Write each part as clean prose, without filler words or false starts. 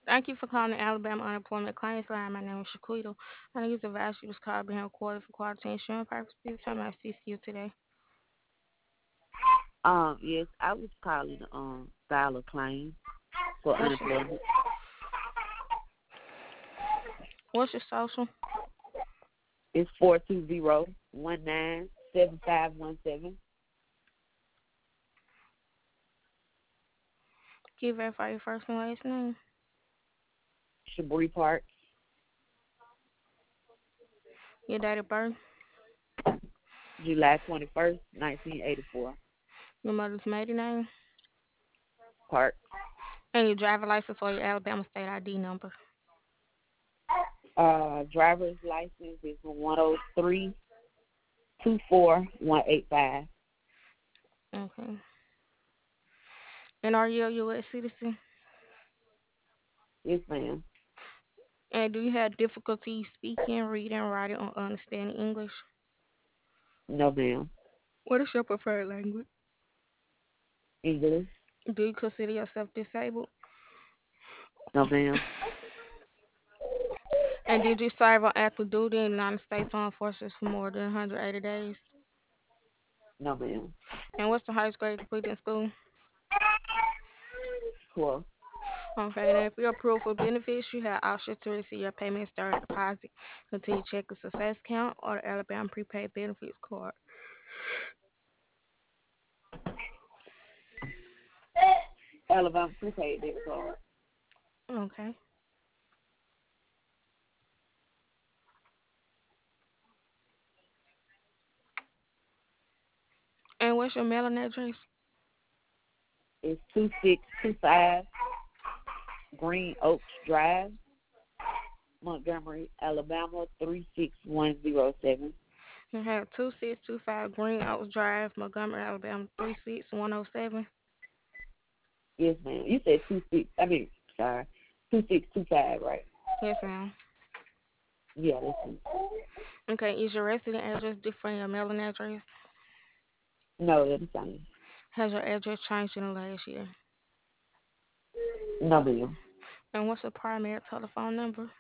Thank you for calling the Alabama Unemployment Claims Line. My name is Shaquita. I need to advise you this call being recorded for quality insurance purposes. How may I assist you today? Yes, I was calling file a claim for What's your unemployment. What's your social? It's 420-197517. Can you verify your first and last name? Shabri Park, Your date of birth? July 21st, 1984. Your mother's maiden name? Park. And your driver license or your Alabama state ID number? Driver's license is 103-24185. Okay. And are you a U.S. citizen? Yes, ma'am. And do you have difficulty speaking, reading, writing, or understanding English? No, ma'am. What is your preferred language? English. Do you consider yourself disabled? No, ma'am. And did you serve on active duty in the United States Armed Forces for more than 180 days? No, ma'am. And what's the highest grade completed in school? Cool. Okay, and if you're approved for benefits, you have options to receive your payments direct deposit, continue check the success account, or the Alabama prepaid benefits card. Alabama prepaid debit card. Okay. And what's your mailing address? It's 2625 Green Oaks Drive, Montgomery, Alabama 36107. You have 2625 Green Oaks Drive, Montgomery, Alabama 36107. Yes, ma'am. You said 26. I mean, sorry, 2625, right? Yes, ma'am. Yeah, that's it. Okay, is your resident address different from your mailing address? No, that's the same. Has your address changed in the last year? No, ma'am. And what's your primary telephone number?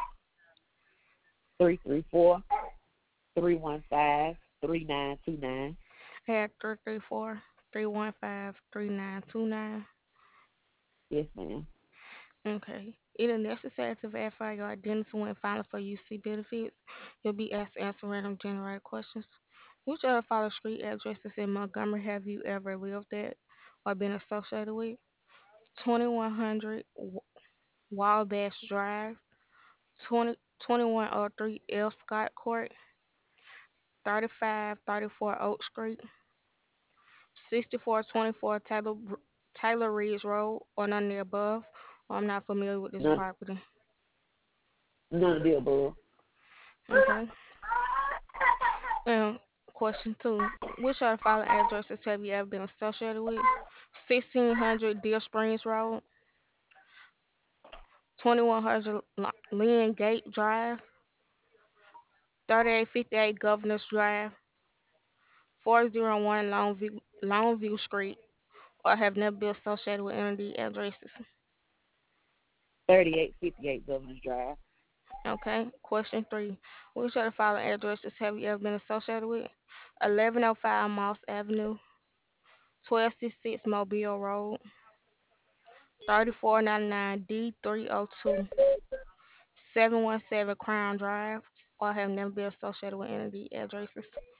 334-315-3929. At 334-315-3929. Yes, ma'am. Okay. It is necessary to verify your identity when filing for UC benefits. You'll be asked to answer random generated questions. Which other follow street addresses in Montgomery have you ever lived at or been associated with? 2100 Wabash Drive, 2103 L. Scott Court, 3534 Oak Street, 6424 Taylor Ridge Road, or none of the above. I'm not familiar with this None, property. none of the above. Okay. Um, Question two. Which of the following addresses have you ever been associated with? 1600 Deer Springs Road, 2100 Lynn Gate Drive, 3858 Governors Drive, 401 Longview Street, or have never been associated with any of these addresses. 3858 Governor's Drive. Okay. Question three. Which of the following addresses have you ever been associated with? 1105 Moss Avenue, 1266 Mobile Road, 3499 D302, 717 Crown Drive, or have never been associated with any of these addresses.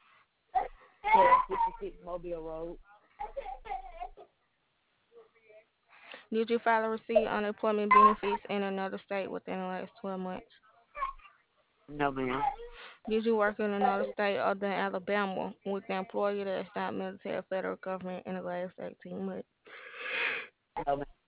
1256 Mobile Road. Did you file or receive unemployment benefits in another state within the last 12 months? No, ma'am. Did you work in another state other than Alabama with an employer that is not military or federal government in the last 18 months? No, ma'am.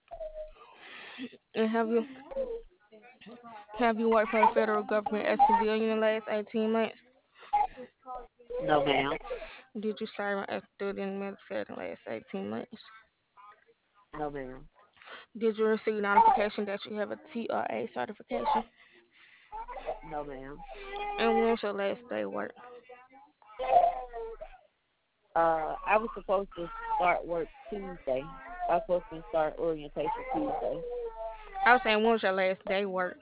And have you worked for the federal government as a civilian in the last 18 months? No, ma'am. Did you serve on active duty in the military in the last 18 months? No, ma'am. Did you receive notification that you have a TRA certification? No, ma'am. And when's your last day work? I was supposed to start work Tuesday. I was supposed to start orientation Tuesday. I was saying, when was your last day work?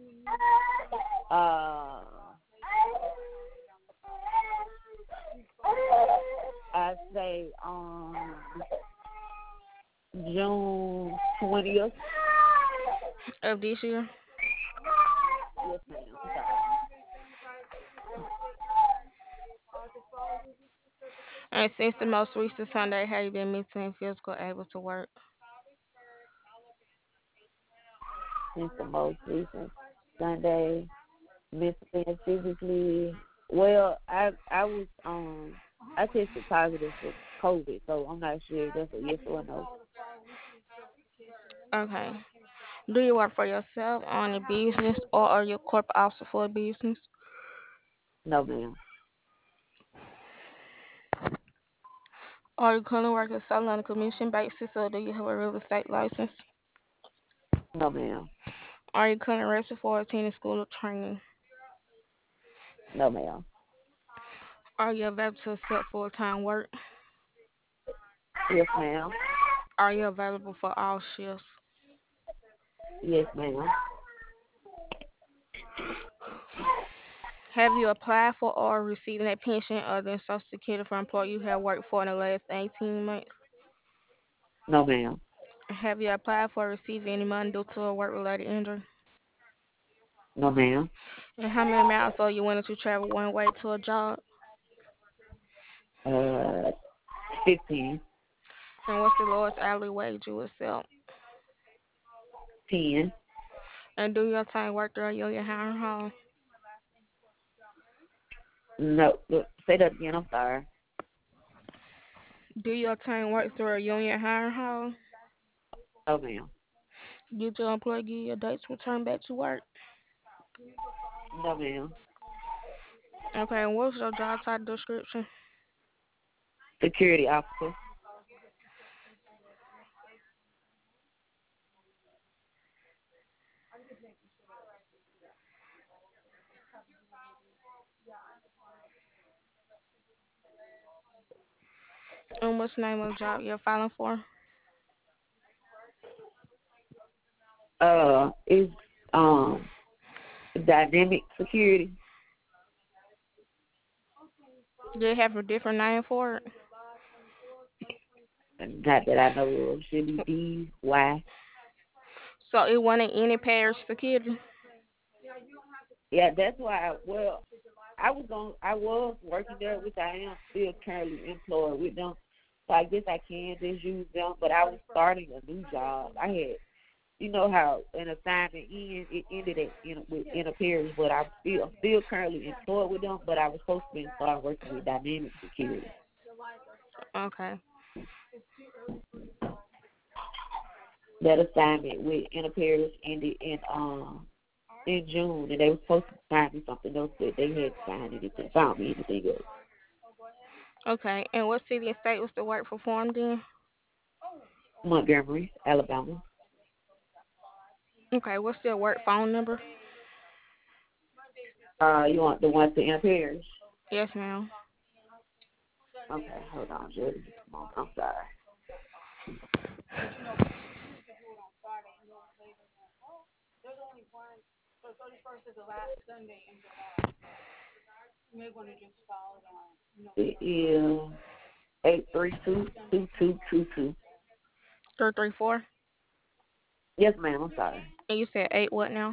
Uh, I say June 20th. Of this year? Yes, ma'am. Sorry. And since the most recent Sunday, have you been mentally and physically able to work? Since the most recent Sunday, mentally and physically. Well, I tested positive for COVID, so I'm not sure if that's a yes or a no. Okay. Do you work for yourself, on a business, or are you a corporate officer for a business? No, ma'am. Are you currently working solely on a commission basis, or do you have a real estate license? No, ma'am. Are you currently registered for attending school or training? No, ma'am. Are you available to accept full-time work? Yes, ma'am. Are you available for all shifts? Yes, ma'am. Have you applied for or received a pension other than Social Security for employee you have worked for in the last 18 months? No, ma'am. Have you applied for or received any money due to a work-related injury? No, ma'am. And how many miles are you willing to travel one way to a job? Uh, 15, And what's the lowest hourly wage you accept? 10. And do your time work through your hiring home? No, look, say that again. I'm sorry. Do your time work through a union hiring home? No, ma'am. Did your employer give you a date to return back to work? No, ma'am. Okay, and what's your job title description? Security officer. And what's the name of the job you're filing for? Is um dynamic security. Do you have a different name for it? Not that I know of. Should be DY. So it wasn't any parish security? Yeah, that's why. Well, I was working there, which I am still currently employed with them. So I guess I can just use them. But I was starting a new job. I had, you know how an assignment it ended at in a parish, but I'm still currently employed with them. But I was supposed to be start working with dynamic security. Okay. That assignment with in a parish ended in June, and they were supposed to find me something else, but they hadn't found anything, found me anything else. Okay. And what city and state was the work performed in? Montgomery, Alabama. Okay. What's your work phone number? You want the one to in a parish? Yes, ma'am. Okay, hold on, Jody, just a moment. I'm sorry. It is 832-2222. 334. Yes, ma'am. I'm sorry. And you said 8 what now?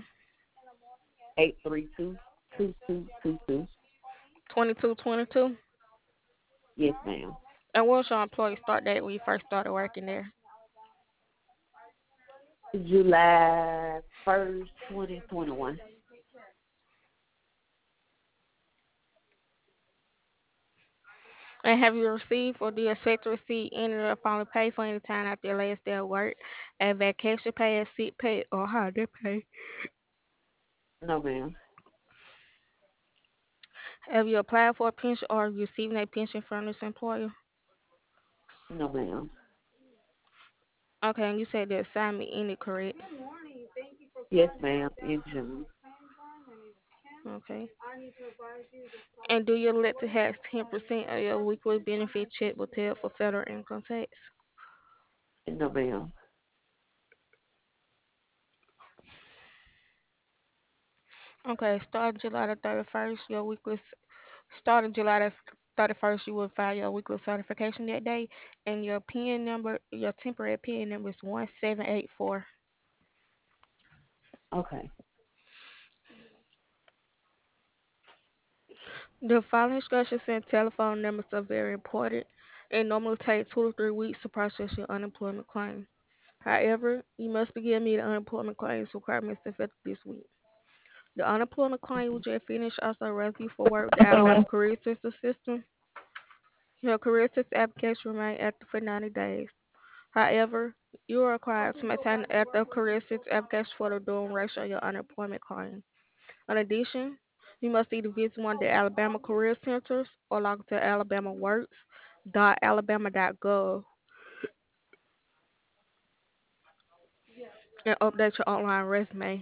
832-2222. 2222. Yes, ma'am. And what was your employee start date when you first started working there? July 1st, 2021. And have you received or do you expect to receive any of the following pay for any time after your last day of work? A vacation pay, a sick pay, or holiday pay? No, ma'am. Have you applied for a pension or receiving a pension from this employer? No, ma'am. Okay, and you said the assignment ended, correct? Yes, ma'am. In June. Okay. And do you elect to have 10% of your weekly benefit check withheld for federal income tax? No, ma'am. Okay, starting July the 31st, starting July the 31st, you will file your weekly certification that day, and your temporary PIN number is 1784. Okay. The following instructions and telephone numbers are very important. It normally takes 2 to 3 weeks to process your unemployment claim. However, you must begin meeting unemployment claims requirements effective this week. The unemployment claim you just finished also runs you for work with the Alabama Career System system. Your career system application remains active for 90 days. However, you are required to maintain an active career system application for the duration of your unemployment claim. In addition, you must either visit one of the Alabama Career Centers or log to alabamaworks.alabama.gov and update your online resume.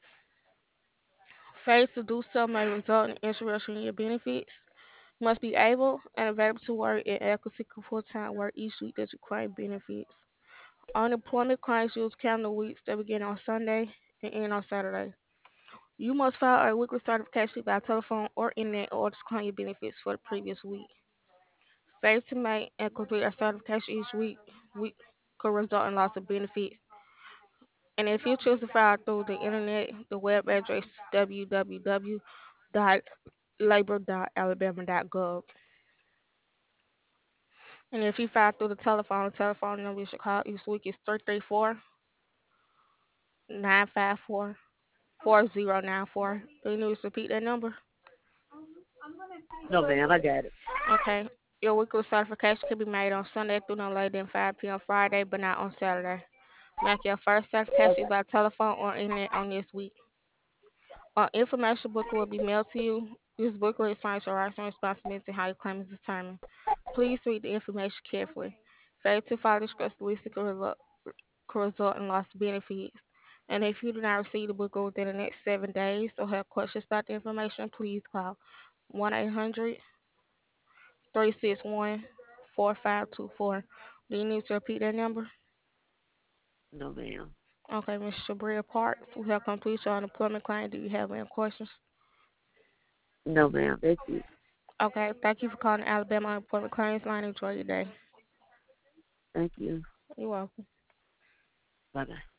Failure to do so may result in interruption in your benefits. You must be able and available to work in adequate full-time work each week that you claim benefits. Unemployment claims use calendar weeks that begin on Sunday and end on Saturday. You must file a weekly certification by telephone or internet or to claim your benefits for the previous week. Failure to make and complete a certification week could result in loss of benefits. And if you choose to file through the internet, the web address is www.labor.alabama.gov. And if you file through the telephone number you should call each week is 334-954-4094. Do you need to repeat that number? No, ma'am, I got it. Okay. Your weekly certification can be made on Sunday through no later than 5 p.m. Friday, but not on Saturday. Make your first certification Okay. by telephone or internet on this week. An information booklet will be mailed to you. This booklet explains your rights and responsibilities and how your claim is determined. Please read the information carefully. Failure to follow this list could result in lost benefits. And if you do not receive the booklet within the next 7 days or have questions about the information, please call 1-800-361-4524. Do you need to repeat that number? No, ma'am. Okay, Ms. Shabria Parks, we have completed your unemployment claim. Do you have any questions? No, ma'am. That's it. Okay, thank you for calling Alabama Unemployment Claims Line. Enjoy your day. Thank you. You're welcome. Bye bye.